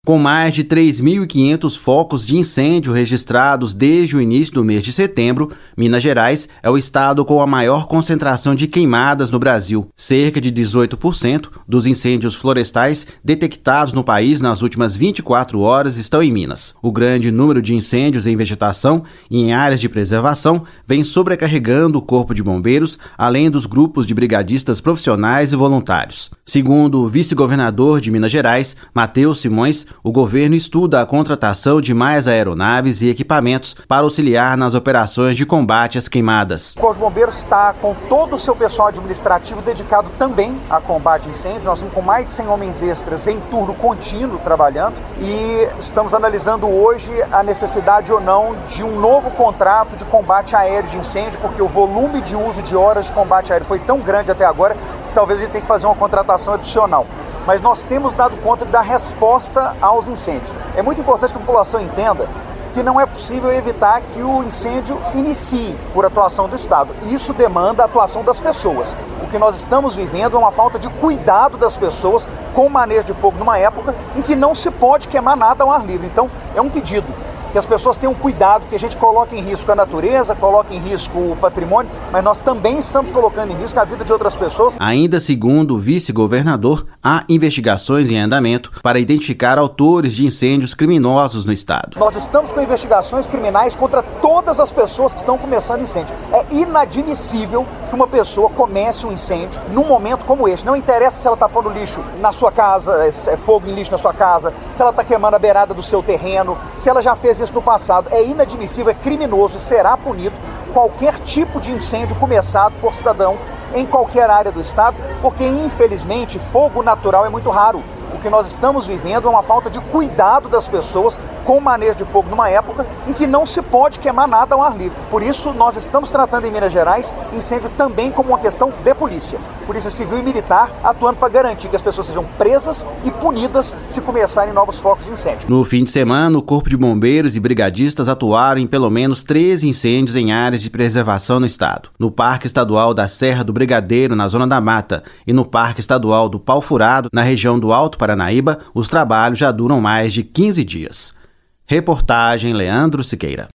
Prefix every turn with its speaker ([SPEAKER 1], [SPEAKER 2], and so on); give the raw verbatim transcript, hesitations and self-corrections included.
[SPEAKER 1] Com mais de três mil e quinhentos focos de incêndio registrados desde o início do mês de setembro, Minas Gerais é o estado com a maior concentração de queimadas no Brasil. Cerca de dezoito por cento dos incêndios florestais detectados no país nas últimas vinte e quatro horas estão em Minas. O grande número de incêndios em vegetação e em áreas de preservação vem sobrecarregando o Corpo de Bombeiros, além dos grupos de brigadistas profissionais e voluntários. Segundo o vice-governador de Minas Gerais, Matheus Simões, o governo estuda a contratação de mais aeronaves e equipamentos para auxiliar nas operações de combate às queimadas.
[SPEAKER 2] O Corpo de Bombeiros está com todo o seu pessoal administrativo dedicado também a combate a incêndios. Nós estamos com mais de cem homens extras em turno contínuo trabalhando e estamos analisando hoje a necessidade ou não de um novo contrato de combate aéreo de incêndio, porque o volume de uso de horas de combate aéreo foi tão grande até agora que talvez a gente tenha que fazer uma contratação adicional. Mas nós temos dado conta da resposta aos incêndios. É muito importante que a população entenda que não é possível evitar que o incêndio inicie por atuação do Estado. Isso demanda a atuação das pessoas. O que nós estamos vivendo é uma falta de cuidado das pessoas com o manejo de fogo numa época em que não se pode queimar nada ao ar livre. Então, é um pedido que as pessoas tenham cuidado, que a gente coloque em risco a natureza, coloque em risco o patrimônio, mas nós também estamos colocando em risco a vida de outras pessoas.
[SPEAKER 1] Ainda segundo o vice-governador, há investigações em andamento para identificar autores de incêndios criminosos no estado.
[SPEAKER 2] Nós estamos com investigações criminais contra todas as pessoas que estão começando incêndio. É inadmissível que uma pessoa comece um incêndio num momento como este. Não interessa se ela está pondo lixo na sua casa, é fogo em lixo na sua casa, se ela está queimando a beirada do seu terreno, se ela já fez isso no passado. É inadmissível, é criminoso e será punido qualquer tipo de incêndio começado por cidadão em qualquer área do estado, porque infelizmente fogo natural é muito raro. O que nós estamos vivendo é uma falta de cuidado das pessoas com o manejo de fogo numa época em que não se pode queimar nada ao ar livre. Por isso, nós estamos tratando em Minas Gerais incêndio também como uma questão de polícia. Polícia Civil e Militar atuando para garantir que as pessoas sejam presas e punidas se começarem novos focos de incêndio.
[SPEAKER 1] No fim de semana, o Corpo de Bombeiros e brigadistas atuaram em pelo menos treze incêndios em áreas de preservação no estado. No Parque Estadual da Serra do Brigadeiro, na Zona da Mata, e no Parque Estadual do Pau Furado, na região do Alto Paranaíba, os trabalhos já duram mais de quinze dias. Reportagem Leandro Siqueira.